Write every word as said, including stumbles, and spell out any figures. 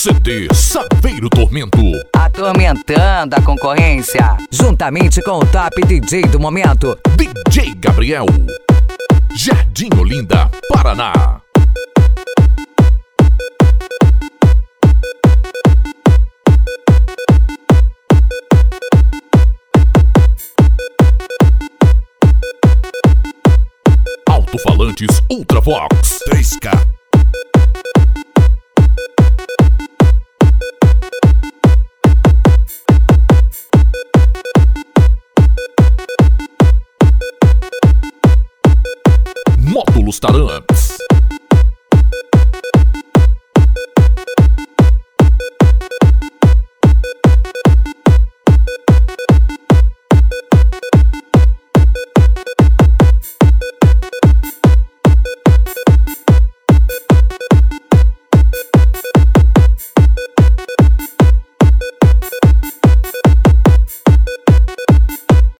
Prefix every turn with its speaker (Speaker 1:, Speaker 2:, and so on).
Speaker 1: C D Saveiro Tormento,
Speaker 2: atormentando a concorrência, juntamente com o top D J do momento,
Speaker 1: D J Gabriel, Jardim Olinda, Paraná. Alto-falantes Ultravox três K. Módulos Taran,